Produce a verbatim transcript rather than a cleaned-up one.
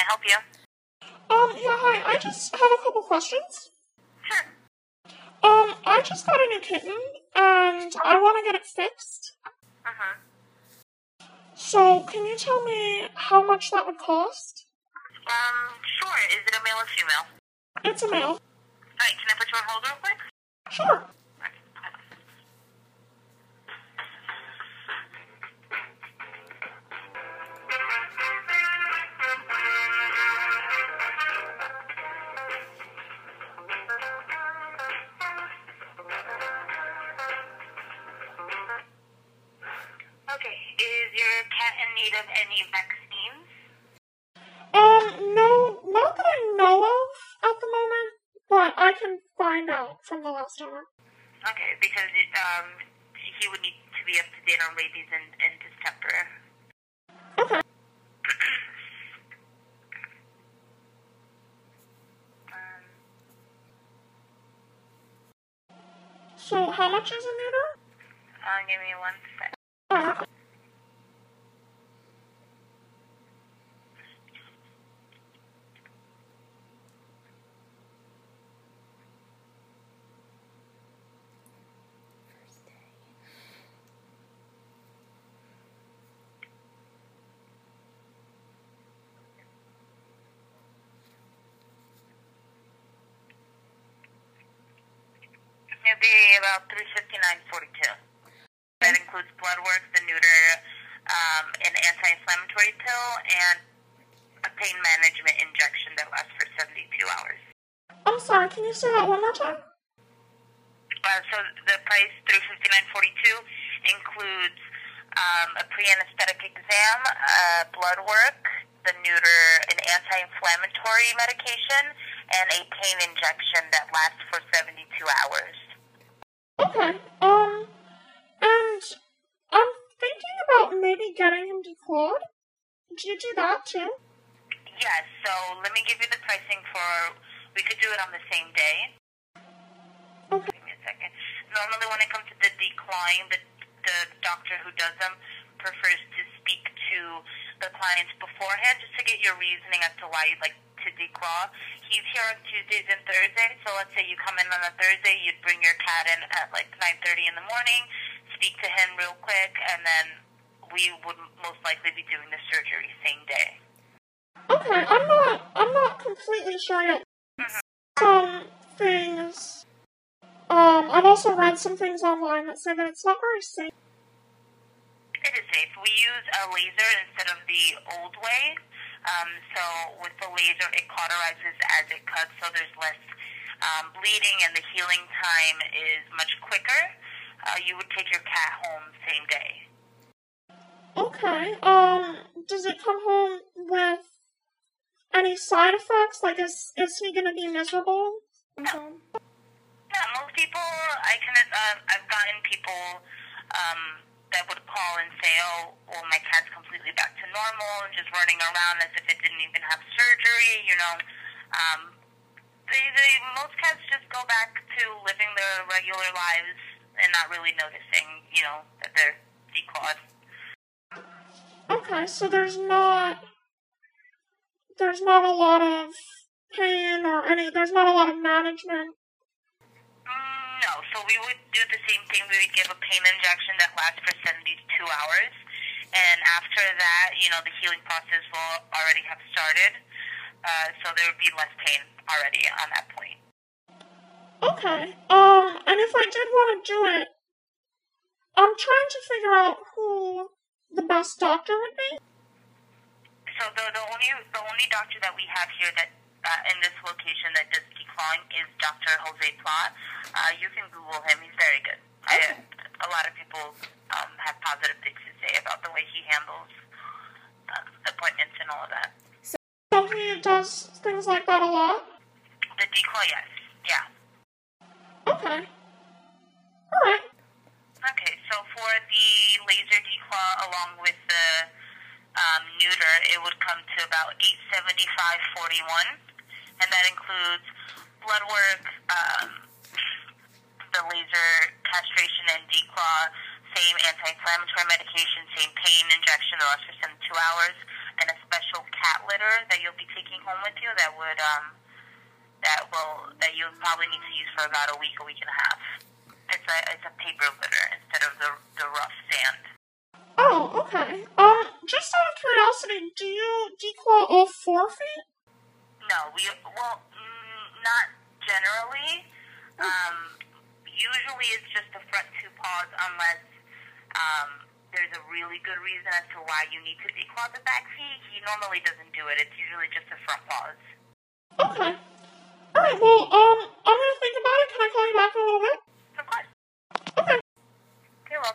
help you? Um, yeah, hi. I just have a couple questions. Sure. Um, I just got a new kitten, and I want to get it fixed. Uh-huh. So, can you tell me how much that would cost? Um, sure. Is it a male or female? It's a male. Alright, can I put you on hold real quick? Sure. Okay, is your cat in need of any vaccines? Um, no, not that I know of at the moment, but I can find out from the last owner. Okay, because it, um, he would need to be up to date on rabies and, and distemper. Okay. um, So, how much is a meter? uh, give me one sec. Uh, It'd be about three fifty nine forty two. That includes blood work, the neuter, um, an anti-inflammatory pill, and a pain management injection that lasts for seventy two hours. I'm sorry, can you say that one more time? Uh, so the price three fifty nine forty two includes um, a pre-anesthetic exam, uh, blood work, the neuter, an anti-inflammatory medication, and a pain injection that lasts for seventy two hours. Okay, um, and I'm thinking about maybe getting him declawed. Do you do that too? Yes, so let me give you the pricing for, we could do it on the same day. Okay. Give me a second. Normally when it comes to the declawing, the, the doctor who does them prefers to speak to the clients beforehand just to get your reasoning as to why you'd like to declaw. He's here on Tuesdays and Thursdays, so let's say you come in on a Thursday, you'd bring your cat in at like nine thirty in the morning, speak to him real quick, and then we would most likely be doing the surgery same day. Okay, I'm not, I'm not completely sure yet. Mm-hmm. Some things, um, I've also read some things online that say that it's not very safe. It is safe. We use a laser instead of the old way. Um, so with the laser, it cauterizes as it cuts, so there's less um, bleeding, and the healing time is much quicker. Uh, you would take your cat home same day. Okay, um, does it come home with any side effects? Like, is, is he gonna be miserable? No. Yeah, most people, I can, uh, I've gotten people um, that would call and say, oh, well, my cat's completely back to normal and just running around as if it didn't even have surgery, you know. Um, they, they, most cats just go back to living their regular lives and not really noticing, you know, that they're declawed. Okay, so there's not, there's not a lot of pain or any, there's not a lot of management. Mm, no, so we would do the same thing. We would give a pain injection that lasts for seventy two hours. And after that, you know, the healing process will already have started. Uh, so there would be less pain already on that point. Okay, um, and if I did want to do it, I'm trying to figure out who the best doctor would be. So the, the only the only doctor that we have here that uh, in this location that does declawing is Doctor Jose Plot. Uh, you can Google him. He's very good. I, a lot of people um, have positive things to say about the way he handles uh, appointments and all of that. So he does things like that a lot? The declaw, yes. Yeah. Okay. Alright. Okay, so for the laser declaw along with the um, neuter, it would come to about eight seventy-five forty-one, and that includes blood work, um, the laser castration and declaw, same anti-inflammatory medication, same pain injection that lasts for seventy-two hours, and a special cat litter that you'll be taking home with you that would um that will that you'll probably need to use for about a week, a week and a half. It's a it's a paper litter instead of the the rough sand. Oh, okay. Um, just out of curiosity, do you declaw all four feet? No, we well mm, not generally. Um, usually it's just the front two paws unless um. there's a really good reason as to why you need to declaw the back feet. He normally doesn't do it. It's usually just the front paws. Okay. Alright, well, um, I'm gonna think about it. Can I call you back in a little bit?